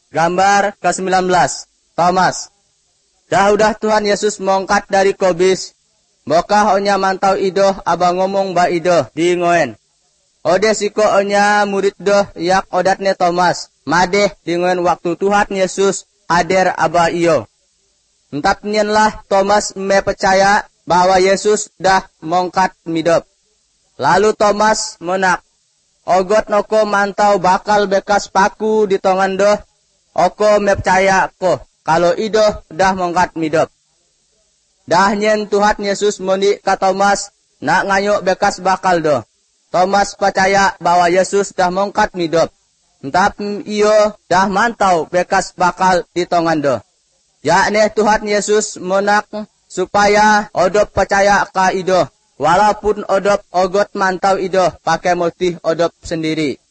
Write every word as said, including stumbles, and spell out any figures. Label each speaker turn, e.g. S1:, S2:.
S1: Gambar ke sembilan belas. Thomas. Dah udah Tuhan Yesus mongkat dari kobis. Bokah onya mantau idoh aba ngomong ba idoh di ngoen. Ode siko onya murid doh yak odatne Thomas. Madeh di ngoen waktu Tuhan Yesus hadir aba iyo. Entap nyenlah Thomas me percaya bahwa Yesus dah mongkat midop. Lalu Thomas menak. Ogot noko mantau bakal bekas paku di tongan doh. Oko me percaya ko kalau idoh dah mongkat midop. Dah nyen Tuhan Yesus moni ka Thomas nak ngayuk bekas bakal doh. Thomas percaya bahwa Yesus dah mongkat midop. Entap iyo dah mantau bekas bakal di tongan doh. Yakni Tuhan Yesus menak supaya odop percaya ka idoh. Walaupun odop ogot mantau idoh pakai motif odop sendiri.